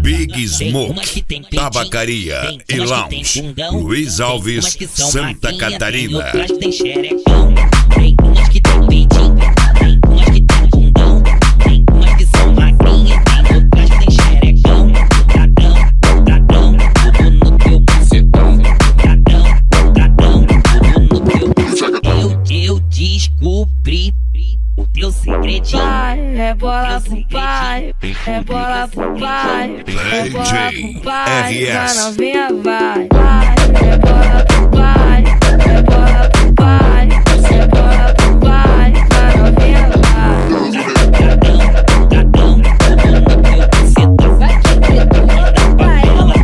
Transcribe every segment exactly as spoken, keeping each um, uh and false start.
Big Smoke, Tabacaria e Lounge, Luiz Alves, Santa Catarina. Tem outras que tem xerecão, tem umas que tem peitinho, tem umas que tem bundão, tem umas que são magrinhas, tem outras que tem xerecão. Tadão, tadão, tudo no teu bucetão. Tadão, tadão, tudo no teu bucetão. Eu, eu descobri o teu segredinho. Pai, é bola pro pai, é bola pro pai, é bola pro pai, a novinha vai. Pai, é bola pro pai, é bola pro pai, é bola pro pai, a novinha vai. Tadão, tadão, tudo no teu bucetão. Vai que preto, manda pra ela.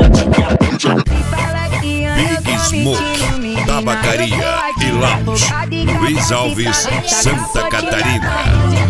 Big Smoke, Tabacaria e Lounge, Luiz Alves, Santa Catarina.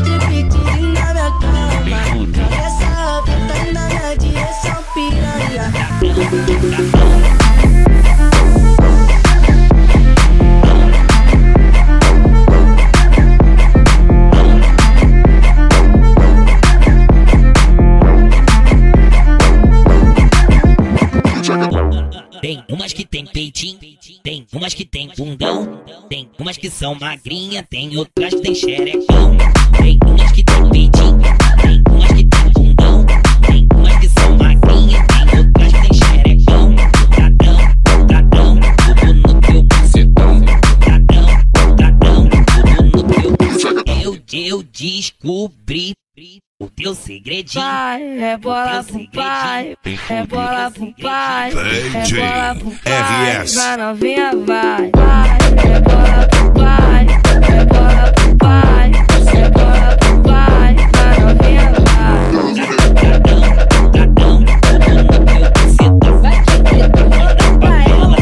Tem umas que tem peitinho, tem umas que tem bundão, tem umas que são magrinha, tem outras que tem xerecão. Tem umas que tem peitinho, tem umas que tem bundão, tem umas que são magrinha, tem outras que tem xerecão. Tadão, tadão, tudo no teu bucetão. Tadão, tadão, tudo no teu bucetão. Eu, eu descobri o teu segredinho. Pai, é bola pro pai, é bola pro pai, é D J bola pro pai, R S. a novinha vai. Pai, é bola pro pai, é bola pro pai, é bola pro pai, a novinha vai. Tadão, tadão, tudo no teu bucetão. Vai que preto, manda pra ela.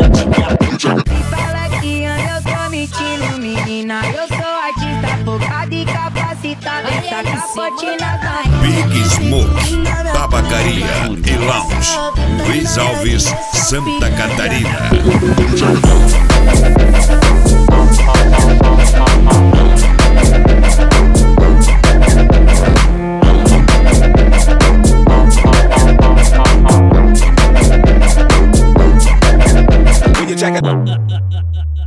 Fala que eu tô mentindo, menina, eu sou artista focada e capacitada, essa capotina tá. Big Smoke, Tabacaria e Lounge, Luiz Alves, Santa Catarina. When you check it.